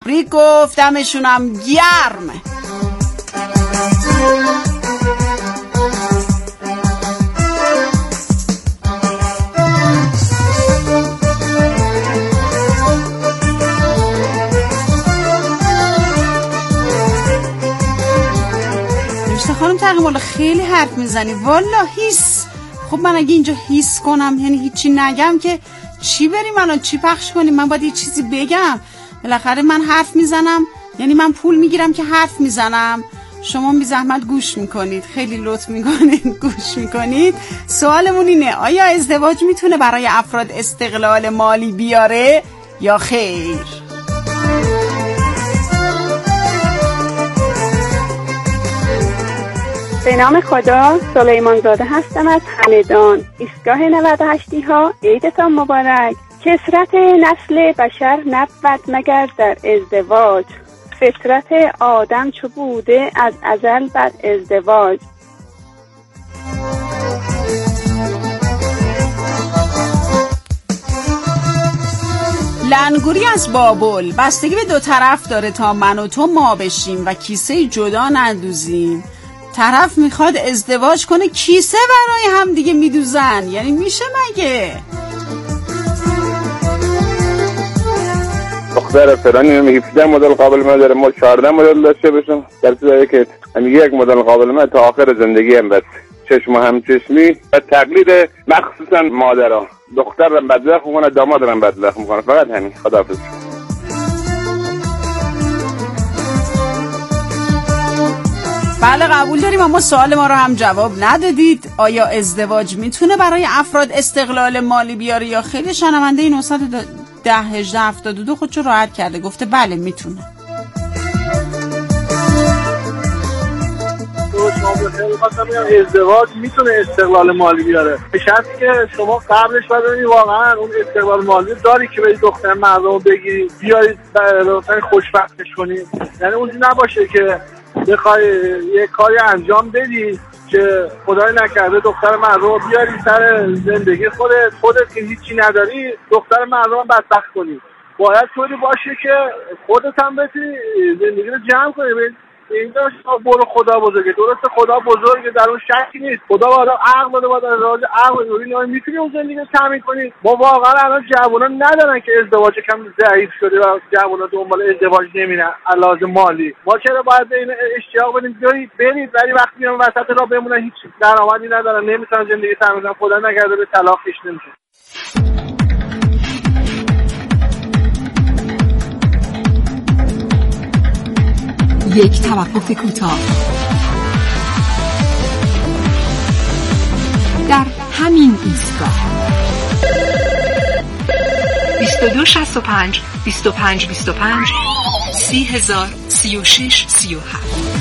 تبریک گفتمشونم گرم. خانم تقی‌مولا خیلی حرف میزنی والا. هیس. خب من اگه اینجا هیس کنم یعنی هیچی نگم که چی بریم الان چی پخش کنیم؟ من باید یه چیزی بگم. بالاخره من حرف میزنم، یعنی من پول میگیرم که حرف میزنم، شما بی زحمت گوش میکنید، خیلی لطف میکنید گوش میکنید. سوالمون اینه آیا ازدواج میتونه برای افراد استقلال مالی بیاره یا خیر؟ به نام خدا، سلیمان زاده هستم از همدان. ایستگاه 98 ها عیدتان مبارک. کثرت نسل بشر نبود مگر در ازدواج، فطرت آدم چو بوده از ازل بر ازدواج. لنگوری از بابل. بستگی به دو طرف داره تا من و تو ما بشیم و کیسه جدا نندوزیم. طرف میخواد ازدواج کنه کیسه برای هم دیگه میدوزن، یعنی میشه مگه؟ دختر فلانی میگه 17 مدل قابل من داره، ما 14 مدل داشته باشم، در صورتی که میگه یک مدل قابل من تا آخر زندگی هم بس. چشم و همچشمی و تقلید مخصوصا مادرها. دختر رو بدبخت میکنه، داماد رو بدبخت میکنه. فقط همین. خداحافظ. بله قبول داریم، اما سوال ما رو هم جواب ندادید. آیا ازدواج میتونه برای افراد استقلال مالی بیاره یا خیلی؟ شنونده 910 18 72 خودشو راحت کرده، گفته بله میتونه. ازدواج میتونه استقلال مالی بیاره به شرطی که شما قبلش بدونی واقعا اون استقلال مالی داری که برید دختر مردم بگیری بیارید مثلا خوشبختش کنید. یعنی اونجوری نباشه که بخوای یه کاری انجام بدی که خدای نکرده دختر مردم رو بیاری سر زندگی خودت که هیچی نداری دختر مردم رو بدبخت کنی. باید طوری باشه که خودت هم بتونی زندگی رو جمع کنی. این داشت برو خدا بزرگه. درسته خدا بزرگه، در اون شکی نیست. خدا باید عقل بده، باید راز عقل بده. میتونی اون زندگی رو تامین کنی. ما واقعا الان جوونا ندارن که ازدواج کم ضعیف شده و جوونا دنبال ازدواج نمیرن علاوه مالی. ما چرا باید این اشتیاق بدیم برید ولی وقتی میان وسط راه بمونن هیچ درآمدی ندارن، نمیتونن زندگی تامین کنن، خدا نکرده به طلاق کشیده میشه. یک توقف کوتاه. در همین ایستگاه 2265 2525 30,000 36 37.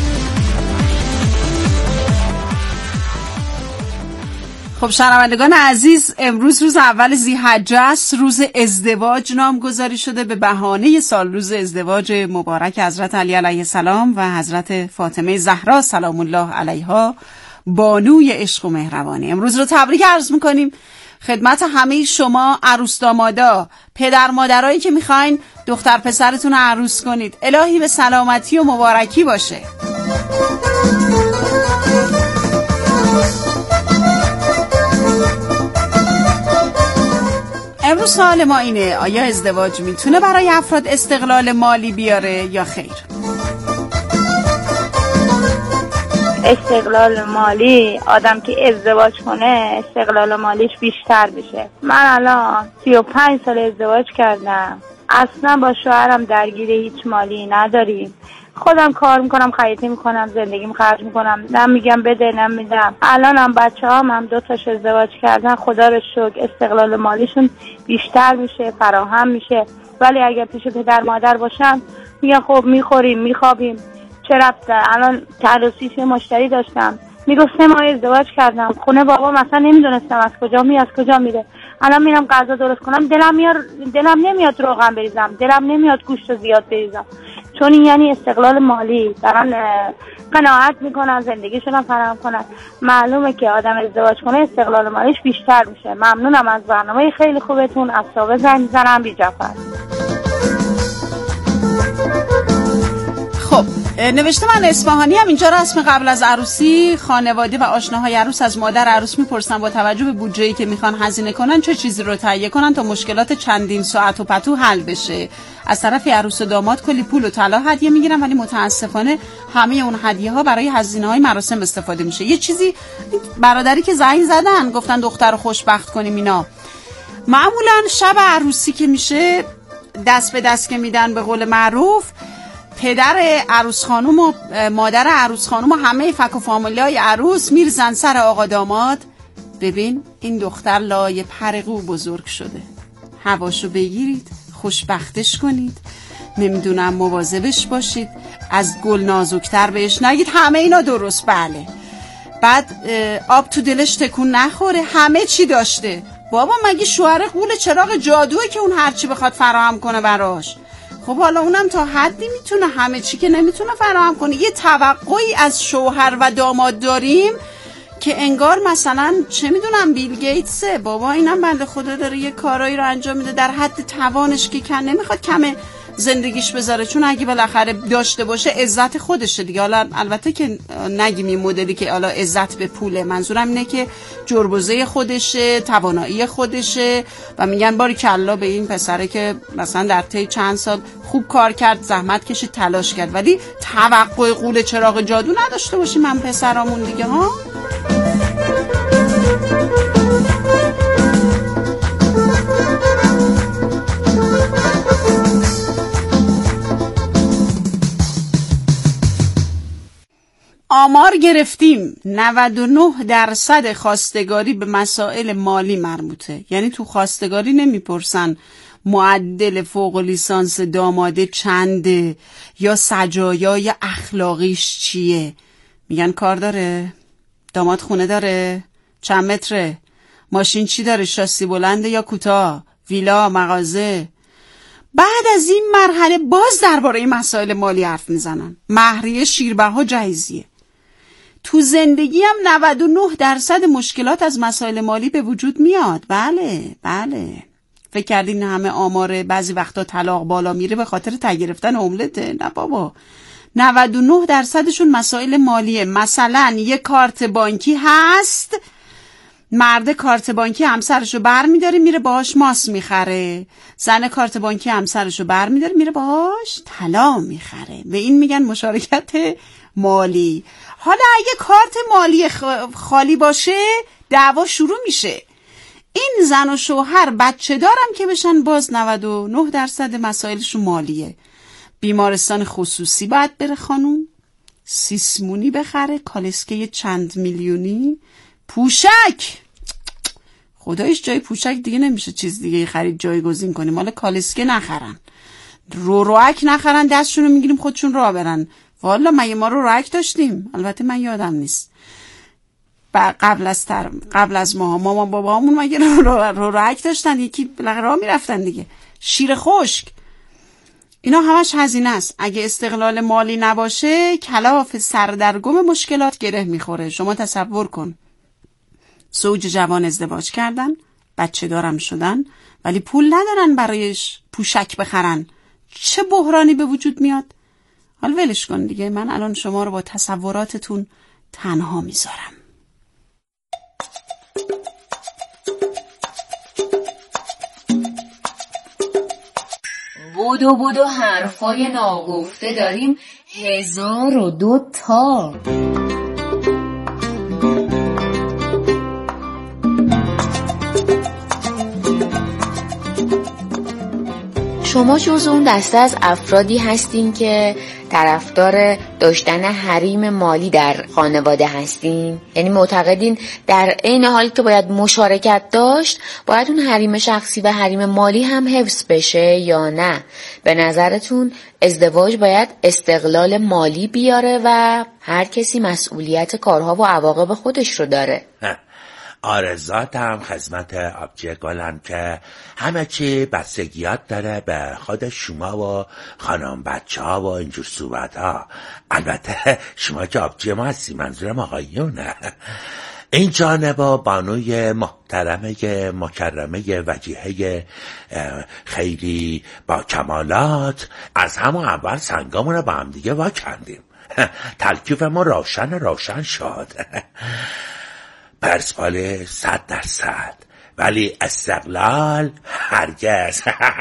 خب شنوندگان عزیز، امروز روز اول ذی‌حجه است، روز ازدواج نامگذاری شده به بهانه سال روز ازدواج مبارک حضرت علی علیه السلام و حضرت فاطمه زهرا سلام الله علیها، بانوی عشق و مهربانی. امروز رو تبریک عرض میکنیم خدمت همه شما عروس دامادا، پدر مادرایی که میخواین دختر پسرتون رو عروس کنید. الهی به سلامتی و مبارکی باشه. امروز سوال ما اینه آیا ازدواج میتونه برای افراد استقلال مالی بیاره یا خیر؟ استقلال مالی، آدم که ازدواج کنه استقلال مالیش بیشتر میشه. من الان 35 سال ازدواج کردم، اصلا با شوهرم درگیر هیچ مالی نداریم. خودم کار میکنم، خریدی میکنم، زندگیم خرج میکنم، نه میگم بده نه میدم. الانم بچه‌هام هم 2 تاش ازدواج کردن، خدا رو شکر استقلال مالیشون بیشتر میشه، فراهم میشه. ولی اگر پیش پدر مادر باشن میگن خب میخوریم میخوابیم چه ربطه. الان تعرضی مشتری داشتم میگفت 3 ماه ازدواج کردم، خونه بابا مثلا نمیدونستم از کجا میره. الان میرم غذا درست کنم دلم نمیاد روغن بریزم، دلم نمیاد گوشت زیاد بریزم، چون این یعنی استقلال مالی. دارن قناعت میکنن، زندگیشون هم فراهم کنن. معلومه که آدم ازدواج کنه استقلال مالیش بیشتر میشه. ممنونم از برنامه خیلی خوبتون. از صاحب زنگ میزنم بی جعفر. نوشته من اصفهانی هم. اینجا رسم قبل از عروسی خانواده و آشناهای عروس از مادر عروس میپرسن با توجه به بودجه‌ای که میخوان هزینه کنن چه چیزی رو تهیه کنن تا مشکلات چندین ساعت و پتو حل بشه. از طرف عروس و داماد کلی پول و طلا هدیه میگیرن، ولی متاسفانه همه اون هدیه ها برای هزینه‌های مراسم استفاده میشه. یه چیزی برادری که زنگ زدن گفتن دختر رو خوشبخت کنیم اینا. معمولا شب عروسی که میشه دست به دست که میدن به قول معروف، پدر عروس خانوم و مادر عروس خانوم و همه فک و فامیلای عروس میرزن سر آقا داماد. ببین این دختر لایه پرقو بزرگ شده، هواشو بگیرید، خوشبختش کنید، نمیدونم مواظبش باشید، از گل نازکتر بهش نگید، همه اینا درست. بله بعد آب تو دلش تکون نخوره، همه چی داشته. بابا مگه شوهر قول چراغ جادوه که اون هرچی بخواد فراهم کنه براش؟ خب حالا اونم تا حدی میتونه، همه چی که نمیتونه فراهم کنه. یه توقعی از شوهر و داماد داریم که انگار مثلا چه میدونم بیل گیتسه. بابا اینم بنده خدا داره یه کارایی رو انجام میده در حد توانش که نمیخواد کمه زندگیش بذاره، چون اگه بالاخره داشته باشه عزت خودشه دیگه. حالا البته که نگیم این مدلی که حالا عزت به پوله، منظورم اینه که جربوزه خودشه، توانایی خودشه و میگن باری کلا به این پسره که مثلا در طی چند سال خوب کار کرد، زحمت کشید، تلاش کرد، ولی توقع قول چراغ جادو نداشته باشیم من پسرامون دیگه ها. آمار گرفتیم 99% خواستگاری به مسائل مالی مربوطه. یعنی تو خواستگاری نمیپرسن معدل فوق لیسانس داماده چنده یا سجایای اخلاقیش چیه. میگن کار داره، داماد خونه داره، چند متره، ماشین چی داره، شاسی بلنده یا کوتاه، ویلا، مغازه. بعد از این مرحله باز درباره مسائل مالی حرف میزنن. مهریه، شیربها، جهیزیه. تو زندگی هم 99% مشکلات از مسائل مالی به وجود میاد. بله. فکر کردین همه آمار بعضی وقتا طلاق بالا میره به خاطر ته گرفتن املته؟ نه بابا، 99%شون مسائل مالیه. مثلا یه کارت بانکی هست، مرد کارت بانکی همسرشو بر میداره میره باهاش ماس میخره، زن کارت بانکی همسرشو بر میداره میره باهاش طلا میخره. به این میگن مشارکت مالی. حالا اگه کارت مالی خالی باشه دعوا شروع میشه. این زن و شوهر بچه دارم که بشن باز 99% مسائلشون مالیه. بیمارستان خصوصی باید بره خانوم، سیسمونی بخره، کالسکه چند میلیونی، پوشک. خدایش جای پوشک دیگه نمیشه چیز دیگه خرید جایگزین کنیم. حالا کالسکه نخرن، روک نخرن، دستشونو میگیریم خودشون راه برن. والا مگه ما روک داشتیم؟ البته من یادم نیست. قبل از مامان بابامون مگه روک داشتن؟ یکی راه میرفتن دیگه. شیر خشک، اینا همش هزینه است. اگه استقلال مالی نباشه کلاف سردرگم مشکلات گره میخوره. شما تصور کن زوج جوان ازدواج کردن، بچه دارم شدن، ولی پول ندارن برایش پوشک بخرن. چه بحرانی به وجود میاد؟ حالا ولش کن دیگه، من الان شما رو با تصوراتتون تنها میذارم. بودو حرفای ناگفته داریم 1002 تا. شما جز اون دسته از افرادی هستین که طرفدار داشتن حریم مالی در خانواده هستین؟ یعنی معتقدین در عین حالی که باید مشارکت داشت باید اون حریم شخصی و حریم مالی هم حفظ بشه یا نه؟ به نظرتون ازدواج باید استقلال مالی بیاره و هر کسی مسئولیت کارها و عواقب خودش رو داره؟ آرزاتم خدمت آبجی گلم که همه چی بستگیات داره به خود شما و خانم بچه ها و اینجور صورت ها. البته شما که آبجی ما هستی، منظورم آقایونه. این جانب و بانوی محترمه مکرمه وجیهه خیلی با کمالات از همون اول سنگامون رو با هم دیگه وا کردیم. تلکیف ما روشن شد. پرسپولیس 100%، ولی استقلال هرگز.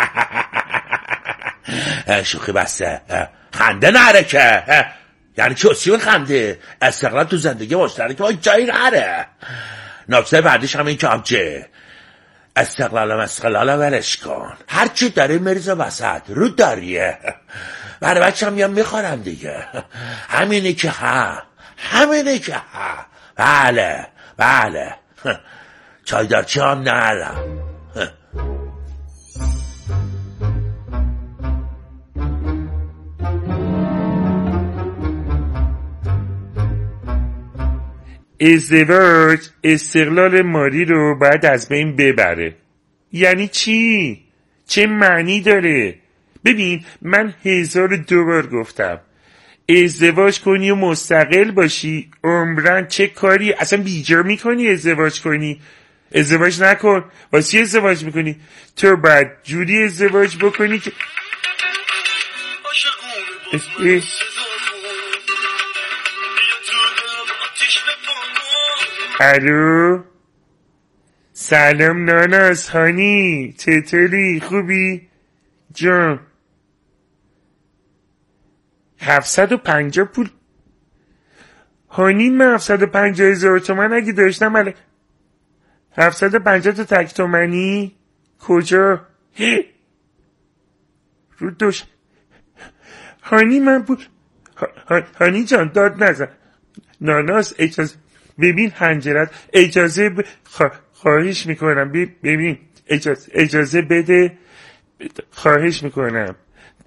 شوخی بسته، خنده نره که. یعنی چی خنده؟ استقلال تو زندگی مشترک ما جایی نره. نکته بعدیش هم این که آبجه استقلال ولش کن، هرچی داری مریض وسط رو داریه. برای بچه هم میخورم دیگه. همینی که ها. بله چایدارچی هم نرم. ازدواج استقلال مالی رو باید از بین ببره. یعنی چی؟ چه معنی داره؟ ببین من 1002 بار گفتم ازدواج کنی و مستقل باشی عمرن چه کاری اصلا بیجا میکنی ازدواج کنی. ازدواج نکن. واسه ازدواج میکنی؟ تو باید جوری ازدواج بکنی که الو سلام ناناس هانی، چطوری؟ خوبی؟ جان 750 پول هانی، من 750,000 تومن اگه داشتم 750 تا تک تومنی کجا؟ رو دوش هانی من پول هانی جان داد نزن. ناناس اجازه ببین هنجرت اجازه خواهش میکنم ببین اجازه بده خواهش میکنم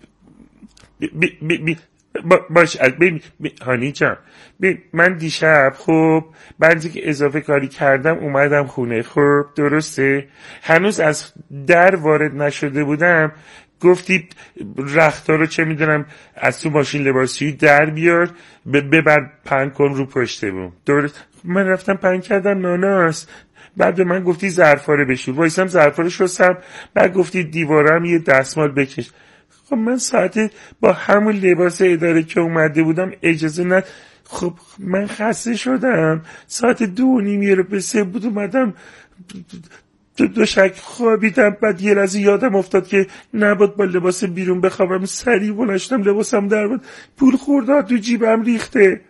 باش ببین هانی جان من دیشب خب بعد که اضافه کاری کردم اومدم خونه. خب درسته هنوز از در وارد نشده بودم گفتی رختها رو چه میدونم از تو ماشین لباسی در بیار ببر پهن کن رو پشته بوم. درست من رفتم پهن کردم ناناس. بعد به من گفتی ظرفا رو بشور. وایسم ظرفا رو شستم. بعد گفتی دیوارم یه دستمال بکش. خب من ساعت با همون لباس اداره که اومده بودم اجازه نه. خب من خسته شدم. ساعت 2:30 رو به 3 بود اومدم دو شک خوابیدم. بعد یه لحظه یادم افتاد که نباید با لباس بیرون بخوابم. سریع بلند شدم لباسم در بود. پول خورده تو جیبم ریخته.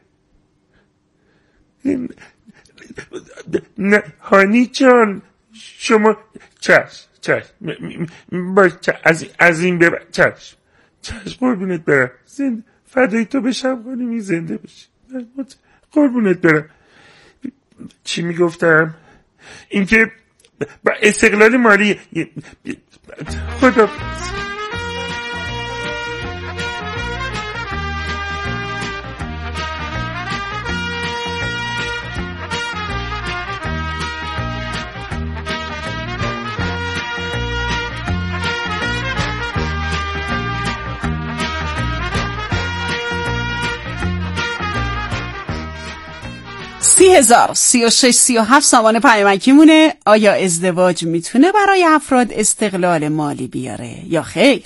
نه هانی جان شما چشم باش از این ببر چشم قربونت برم. زنده فدای تو بشم خانمی زنده بشی. قربونت برم. چی میگفتم؟ اینکه با استقلال مالی خدا $30,000 36 37 سامان پیامکی مونه. آیا ازدواج میتونه برای افراد استقلال مالی بیاره یا خیر؟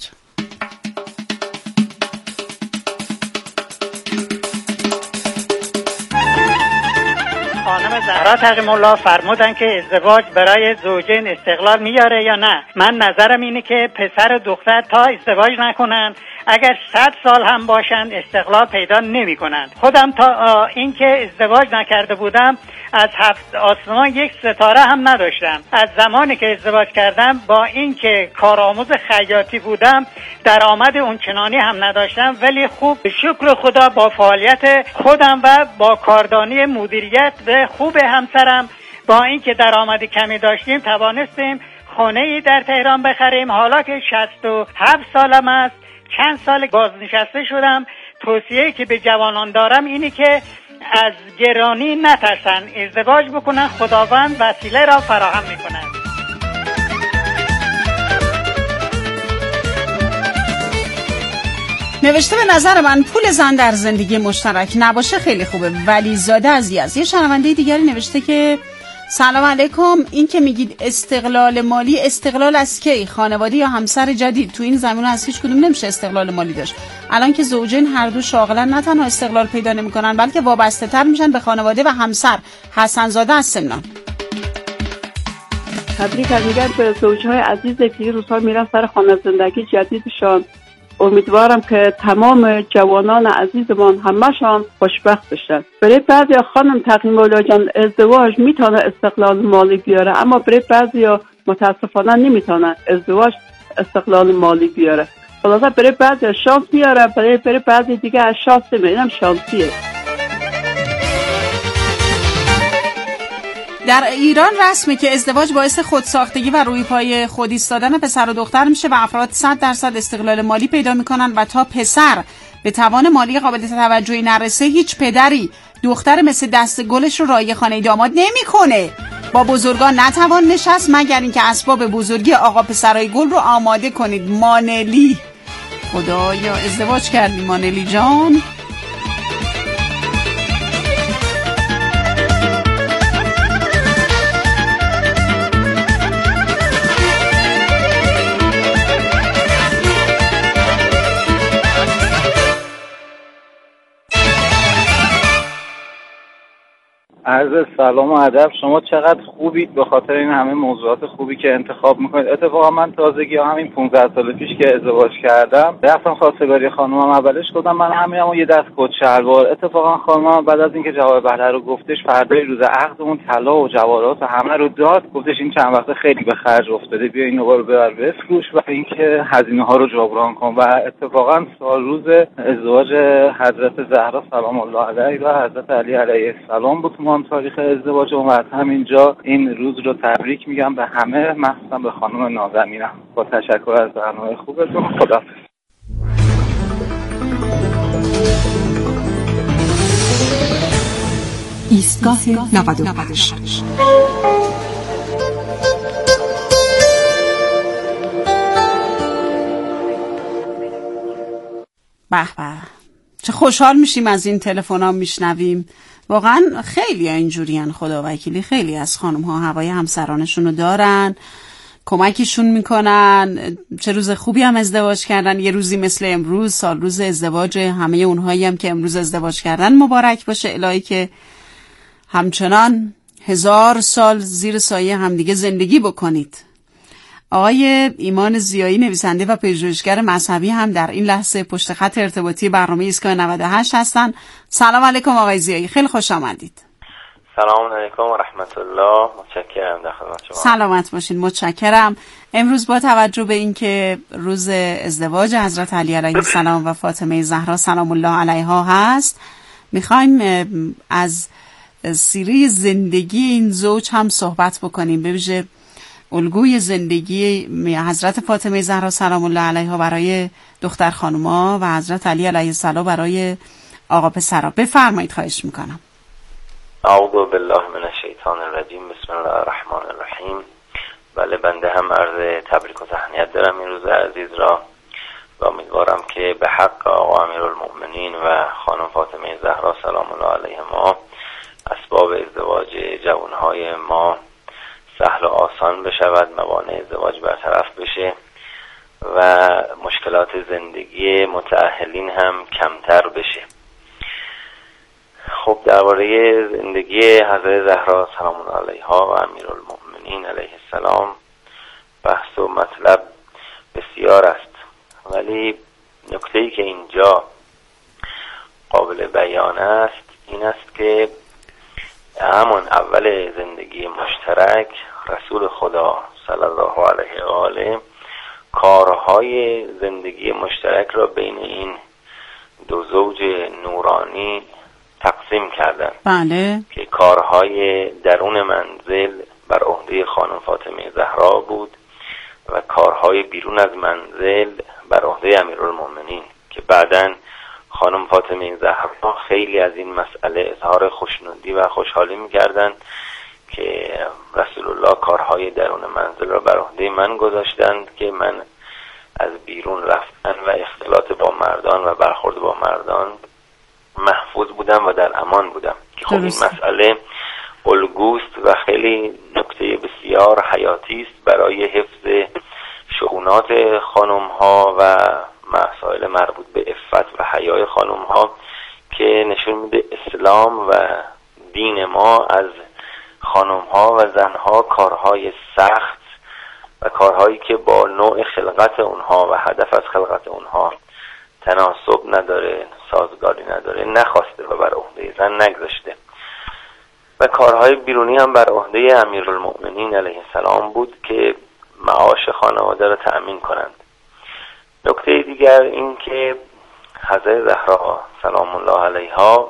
خانم زهرا تقی‌الله فرمودن که ازدواج برای زوجین استقلال میاره یا نه. من نظرم اینه که پسر و دختر تا ازدواج نکنن اگر 100 سال هم باشن استقلال پیدا نمی کنن. خودم تا اینکه ازدواج نکرده بودم از 7 آسمان یک ستاره هم نداشتم. از زمانی که ازدواج کردم با اینکه کارآموز خیاطی بودم درآمد اونچنانی هم نداشتم، ولی خوب شکر خدا با فعالیت خودم و با کاردانی مدیریت و خوب همسرم با اینکه درآمد کمی داشتیم توانستیم خانه‌ای در تهران بخریم. حالا که 67 سالم است، چند سال بازنشسته شدم. توصیه‌ای که به جوانان دارم اینه که از گرانی نترسن، ازدواج بکنن، خداوند وسیله را فراهم می‌کند. نوشته به نظر من پول زن در زندگی مشترک نباشه خیلی خوبه، ولی زاده از یه شنونده دیگری نوشته که سلام علیکم. این که میگید استقلال مالی، استقلال از کی؟ خانواده یا همسر جدید؟ تو این زمینه از هیچ کدوم نمیشه استقلال مالی داشت. الان که زوجین هر دو شاغلن نه تنها استقلال پیدا نمیکنن بلکه وابسته تر میشن به خانواده و همسر. حسن زاده از سمنان. تبریک میگم به زوجهای عزیز که روزها میرن سر خانه زندگی جدیدشان. امیدوارم که تمام جوانان عزیزمان همشان خوشبخت بشن. برای بعضی خانم تقی‌مولا جان ازدواج میتونه استقلال مالی بیاره، اما برای بعضی متاسفانه نمیتونه ازدواج استقلال مالی بیاره. خلاصه برای بعضی شانس میاره، برای بعضی دیگه از شانس نمیدونم شانسیه. در ایران رسمه که ازدواج باعث خودساختگی و روی پای خود ایستادن پسر و دختر میشه و افراد 100% استقلال مالی پیدا میکنن و تا پسر به توان مالی قابل توجهی نرسه هیچ پدری دختر مثل دست گلش رو رای خانه داماد نمیکنه. با بزرگان نتوان نشست مگر اینکه اسباب بزرگی آقا پسرای گل رو آماده کنید. مانلی. خدایا ازدواج کردی مانلی جان؟ عرض سلام و ادب. شما چقدر خوبید به خاطر این همه موضوعات خوبی که انتخاب میکنید. اتفاقا من تازگی همین 15 سال پیش که ازدواج کردم رفتم خواستگاری خانومم. اولش گفتم من همینم یه دست کت شلوار. اتفاقا خانومم بعد از اینکه جواب بله رو گفتش فردای روز عقدمون طلا و جواهرات و همه رو داد. گفتش این چند وقته خیلی به خرج افتاده، بیا اینو رو ببر بفروش و اینکه هزینه ها رو جبران کن. و اتفاقا سال روز ازدواج حضرت زهرا سلام الله علیها و حضرت علی علیه السلام بود تاریخ ازدواج و از همینجا این روز رو تبریک میگم به همه، مخصوصا به خانم نازنینم. با تشکر از برنامه خوبتون. خداحافظ. ایستگاه 98 به به، چه خوشحال میشیم از این تلفن‌ها میشنویم. واقعا خیلی اینجورین، خدا وکیلی خیلی از خانم ها هوای همسرانشون رو دارن، کمکشون میکنن. چه روز خوبی هم ازدواج کردن. یه روزی مثل امروز سال روز ازدواج همه اونهایی هم که امروز ازدواج کردن مبارک باشه. الهی که همچنان 1000 سال زیر سایه همدیگه زندگی بکنید. آقای ایمان زیایی نویسنده و پژوهشگر مذهبی هم در این لحظه پشت خط ارتباطی برنامه ایستگاه 98 هستن. سلام علیکم آقای زیایی، خیلی خوش آمدید. سلام علیکم و رحمت الله. متشکرم، در خدمت شما. سلامت باشین. متشکرم. امروز با توجه به اینکه روز ازدواج حضرت علی علیه السلام و فاطمه زهرا سلام الله علیها هست، میخوایم از سیره زندگی این زوج هم صحبت بکنیم، به ویژه الگوی زندگی حضرت فاطمه زهرا سلام الله علیها برای دختر خانوما و حضرت علی علیه السلام برای آقا پسرا. بفرمایید، خواهش میکنم. اعوذ بالله من الشیطان الرجیم. بسم الله الرحمن الرحیم. بله، بنده هم عرض تبریک و تهنیت دارم این روز عزیز را و امیدوارم که به حق آقا امیرالمؤمنین و خانم فاطمه زهرا سلام الله علیهما اسباب ازدواج جوانهای ما سهل و آسان بشود، موانع ازدواج برطرف بشه و مشکلات زندگی متأهلین هم کمتر بشه. خب درباره زندگی حضرت زهرا سلام الله علیها و امیرالمؤمنین علیه السلام بحث و مطلب بسیار است، ولی نکته‌ای که اینجا قابل بیان است این است که همون اول زندگی مشترک رسول خدا صلی الله علیه و آله کارهای زندگی مشترک را بین این دو زوج نورانی تقسیم کردند. بله. که کارهای درون منزل بر عهده خانم فاطمه زهرا بود و کارهای بیرون از منزل بر عهده امیرالمؤمنین که بعداً خانم فاطمه زهرا خیلی از این مسئله اظهار خوشنودی و خوشحالی می‌کردند که رسول الله کارهای درون منزل را بر عهده من گذاشتند که من از بیرون رفتن و اختلاط با مردان و برخورد با مردان محفوظ بودم و در امان بودم. که خب این مسئله الگوست و خیلی نکته بسیار حیاتی است برای حفظ شؤونات خانم ها و مسائل مربوط به عفت و حیای خانم ها که نشون میده اسلام و دین ما از خانم ها و زن ها کارهای سخت و کارهایی که با نوع خلقت اونها و هدف از خلقت اونها تناسب نداره، سازگاری نداره، نخواسته و بر عهده زن نگذاشته و کارهای بیرونی هم بر عهده امیرالمؤمنین علیه السلام بود که معاش خانواده را تأمین کنند. نکته دیگر این که حضرت زهرا سلام الله علیها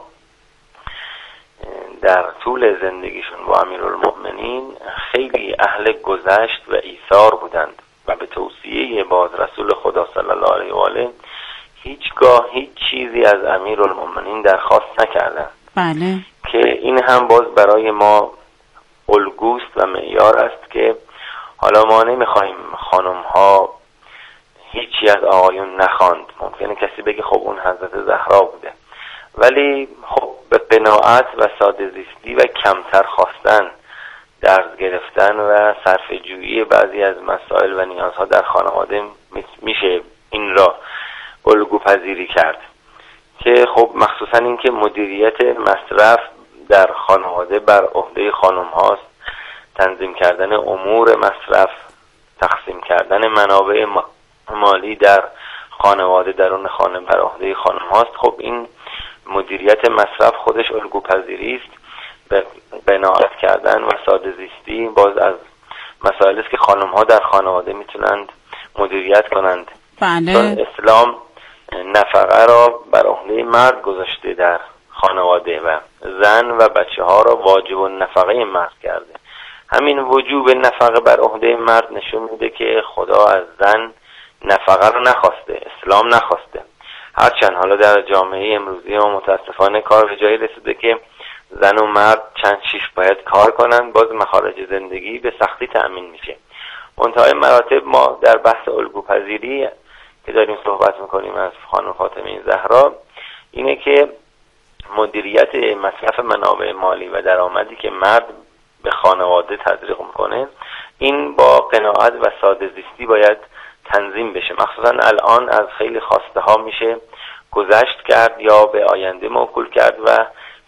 در طول زندگیشون با امیرالمؤمنین خیلی اهل گذشت و ایثار بودند و به توصیه باز رسول خدا صلی الله علیه و آله هیچگاه هیچ چیزی از امیرالمؤمنین درخواست نکردند. بله. که این هم باز برای ما الگوست و معیار است که حالا ما نمیخوایم خانم ها هیچی از آقایون نخواند. ممکنه کسی بگه خب اون حضرت زهرا بوده، ولی خب به قناعت و ساده زیستی و کمتر خواستن، درس گرفتن و صرفه جویی بعضی از مسائل و نیازها در خانواده میشه این را الگو پذیری کرد که خب مخصوصا این که مدیریت مصرف در خانواده بر عهده خانم هاست، تنظیم کردن امور مصرف، تقسیم کردن منابع مالی در خانواده درون خانه بر عهده خانم هاست. خب این مدیریت مصرف خودش الگو پذیری است. به قناعت کردن و ساده زیستی باز از مسائلی است که خانم ها در خانواده میتونند مدیریت کنند. بله. چون اسلام نفقه را بر عهده مرد گذاشته در خانواده و زن و بچه ها را واجب النفقه مرد کرده. همین وجوب نفقه بر عهده مرد نشون میده که خدا از زن نفقه را نخواسته، اسلام نخواسته. هرچند حالا در جامعه امروزی ما متاسفانه کار به جایی رسیده که زن و مرد چند شیش باید کار کنن، باز مخارج زندگی به سختی تأمین میشه. منتهای مراتب ما در بحث الگوپذیری که داریم صحبت میکنیم از خانم فاطمه زهرا اینه که مدیریت مصرف منابع مالی و درآمدی که مرد به خانواده تزریق میکنه این با قناعت و ساده زیستی باید تنظیم بشه. مخصوصا الان از خیلی خواسته ها میشه گذشت کرد یا به آینده موکول کرد و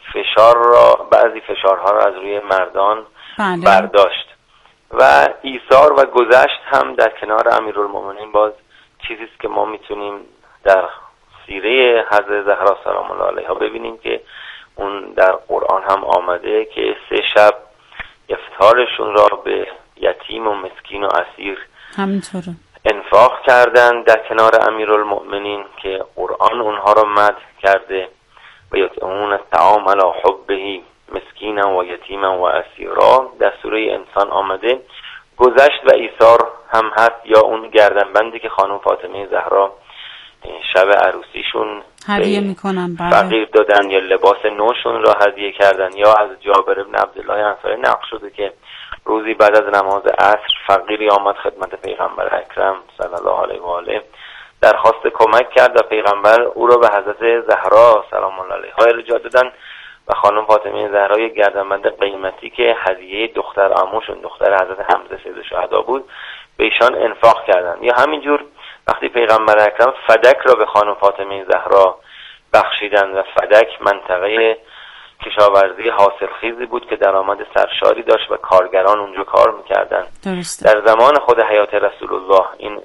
بعضی فشارها را از روی مردان برداشت و ایثار و گذشت هم در کنار امیرالمؤمنین باز چیزی است که ما میتونیم در سیره حضرت زهرا سلام الله علیها ببینیم که اون در قرآن هم آمده که 3 شب افطارشون را به یتیم و مسکین و اسیر همینطوره انفاق کردن در کنار امیرالمؤمنین که قرآن اونها را مدح کرده و یطعمون الطعام علی حبه مسکینا و یتیما و اسیرا. در سوره انسان آمده. گذشت و ایثار هم هست، یا اون گردنبندی که خانم فاطمه زهرا شب عروسیشون هدیه میکنن، فقیر دادن یا لباس نوشون را هدیه کردن، یا از جابر بن عبدالله انصاری نقل شده که روزی بعد از نماز عصر فقیری آمد خدمت پیغمبر اکرم صلی الله علیه و آله، درخواست کمک کرد و پیغمبر او را به حضرت زهرا سلام الله علیها ارجاع دادن و خانم فاطمه زهرا یک گردنبند قیمتی که هدیه دختر عموشون دختر حضرت حمزه سید الشهدا بود به ایشان انفاق کردن. یا همینجور وقتی پیغمبر اکرم فدک را به خانم فاطمه زهرا بخشیدن و فدک منطقه کشاورزی حاصلخیزی بود که درآمد سرشاری داشت و کارگران اونجا کار میکردن. در زمان خود حیات رسول الله این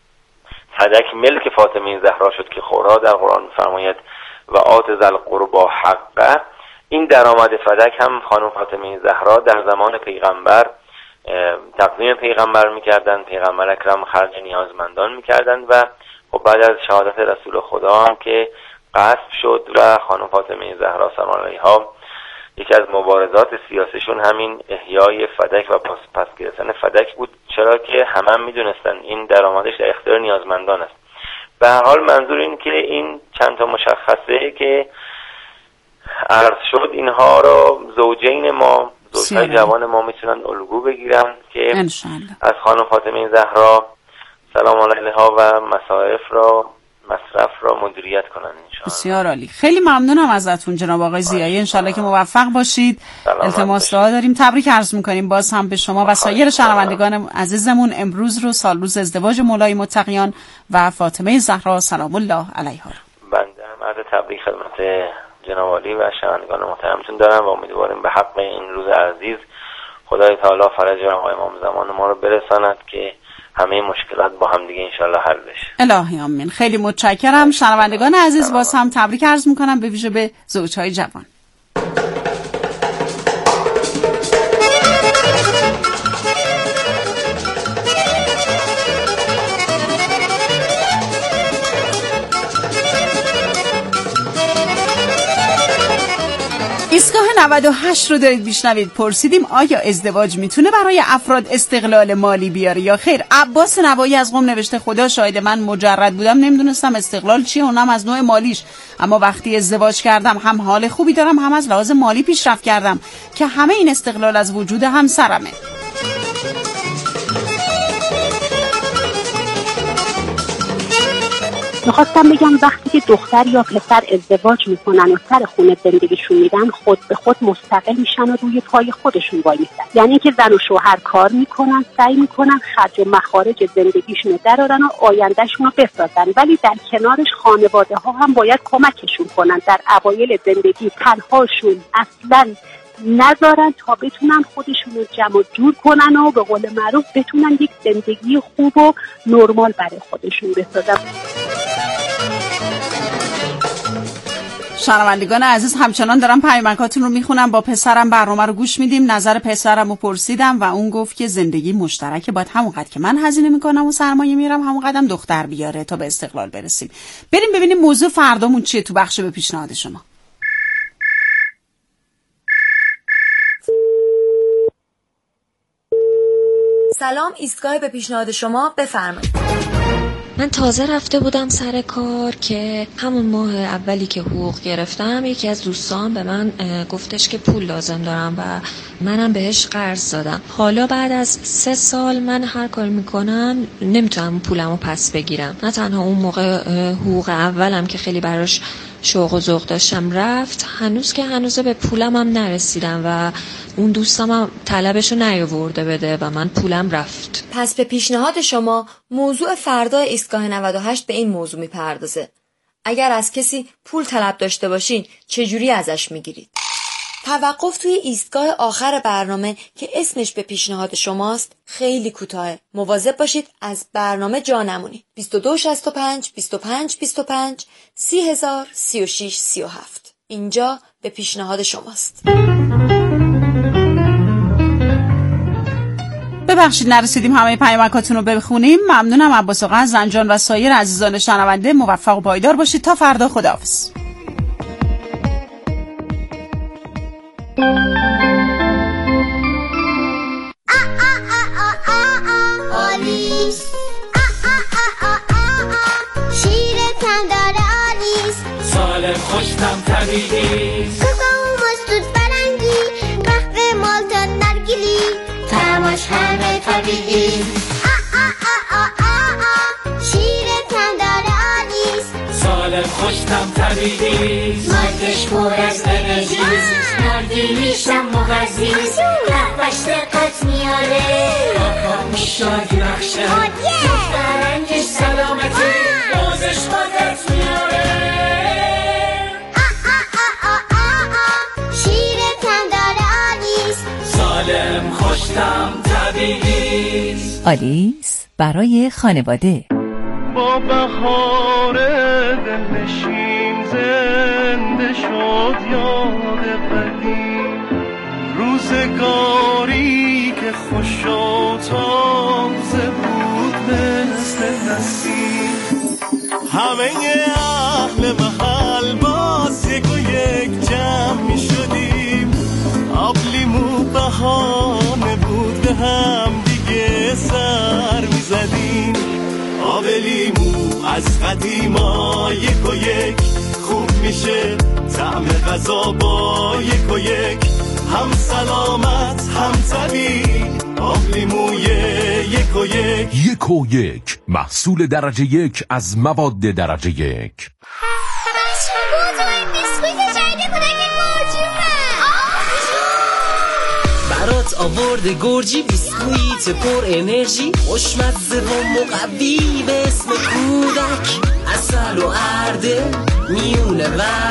فدک ملک فاطمه زهرا شد که خدا در قرآن می‌فرماید و آت ذل قربا حقه. این درآمد فدک هم خانم فاطمه زهرا در زمان پیغمبر تقدیم پیغمبر میکردن، پیغمبر اکرم خرج نیازمندان میکردن و خب بعد از شهادت رسول خدا هم که غصب شد و خانم فاطمه زهرا سلام علیها یکی از مبارزات سیاسیشون همین احیای فدک و پس گرفتن فدک بود، چرا که همه میدونستن این درآمدش در اختیار نیازمندان است. به هر حال منظور این که این چند تا مشخصه که عرض شد اینها رو زوجین ما زوجهای جوان ما میتونن الگو بگیرن که از خانم فاطمه زهرا سلام علیها و مصائف را مصرف را مدیریت کنن انشاءالله. بسیار عالی. خیلی ممنونم ازتون جناب آقای ضیایی. انشالله که موفق باشید. التماس دعا داریم. تبریک عرض میکنیم باز هم به شما و سایر شنوندگان عزیزمون. امروز رو سال روز ازدواج مولای متقیان و فاطمه زهرا سلام الله علیها. بنده هم عرض تبریک خدمت جناب عالی و شنوندگان محترمتون دارم و امیدواریم به حق این روز عزیز خدای تعالی فرج آقای امام زمان ما رو برساند که همه مشکلات با هم دیگه انشالله حل بشه. الهی آمین. خیلی متشکرم. شنوندگان عزیز باز هم تبریک عرض میکنم به ویژه به زوجهای جوان. ایستگاه 98 رو دارید میشنوید. پرسیدیم آیا ازدواج میتونه برای افراد استقلال مالی بیاره یا خیر؟ عباس نوایی از قم نوشته خدا شاهد من مجرد بودم نمیدونستم استقلال چیه، اونم از نوع مالیش، اما وقتی ازدواج کردم هم حال خوبی دارم هم از لحاظ مالی پیشرفت کردم که همه این استقلال از وجود همسرمه. میخواستم بگم وقتی که دختر یا پسر ازدواج میکنن و سر خونه زندگیشون میدن خود به خود مستقل میشن و روی پای خودشون وای میستن. یعنی که زن و شوهر کار میکنن، سعی میکنن خرج و مخارج زندگیشون رو درارن و آیندهشون رو بسازن، ولی در کنارش خانواده ها هم باید کمکشون کنن در اوایل زندگی تنهاشون اصلا نذارن تا بتونن خودشون رو جمع جور کنن و به قول معروف بتونن یک زندگی خوب و نرمال برای خودشون بسازن. شنوندگان عزیز همچنان دارم پیامکاتون رو میخونم. با پسرم برنامه رو گوش میدیم. نظر پسرم رو پرسیدم و اون گفت که زندگی مشترکه، باید همونقدر که من هزینه میکنم و سرمایه میارم همونقدر دختر بیاره تا به استقلال برسیم. بریم ببینیم موضوع فردامون چیه تو بخش به پیشنهاد شما. سلام، ایستگاه به پیشنهاد شما، بفرمایید. من تازه رفته بودم سر کار که همون ماه اولی که حقوق گرفتم یکی از دوستان به من گفتش که پول لازم دارم و منم بهش قرض دادم. حالا بعد از 3 سال من هر کار میکنم نمیتونم پولمو پس بگیرم. نه تنها اون موقع حقوق اولم که خیلی براش شوق و ذوق داشتم رفت، هنوز به پولم هم نرسیدم و اون دوستم هم طلبشو نیاورده بده و من پولم رفت. پس به پیشنهاد شما موضوع فردا ایستگاه 98 به این موضوع میپردازه. اگر از کسی پول طلب داشته باشین چجوری ازش میگیرید؟ توقف توی ایستگاه آخر برنامه که اسمش به پیشنهاد شماست خیلی کوتاهه. مواظب باشید از برنامه جا نمونید. 2265 25 25 30,000 36 37 اینجا به پیشنهاد شماست. ببخشید نرسیدیم همه پیامکاتون رو بخونیم. ممنونم. عباس آقا از زنجان و سایر عزیزان شنونده. موفق و پایدار باشید تا فردا. خداحافظ. آلیس شیرتم داره آلیس، سالم خوشتم طبیعیست، کوکو مستود فرنگی قهوه مالتا نرگیلی تماش همه طبیعیست. شیرتم داره آلیس، سالم خوشتم طبیعیست، مالتش پر از انرژیست، نرگیلیشم مغذیست، قهوهش دقت میاره، کاکاوش شادی بخشه، فرنگش سلامتی، روزش قدرت میاره. شیرتم داره آلیس، سالم خوشتم طبیعیست. آلیس برای خانواده. با بهار دلنشین زنده شد یاد قدیم، روزگاری که خوش و تازه بود مثل نسیم، همه اهل محل باز یک و یک جمع می شدیم، آب لیمو بهانه بود به هم دیگه سر می زدیم، آب لیمو از قدیما یک و یک خوب میشه، طعم غذا با یک و یک هم سلامت هم طبیعی آبلیموی 1 محصول درجه 1 از مواد درجه 1. برات آورده گرجی بیسکویت پر انرژی خوشمزه و مقوی به اسم کودک، عسل و ارده میونه و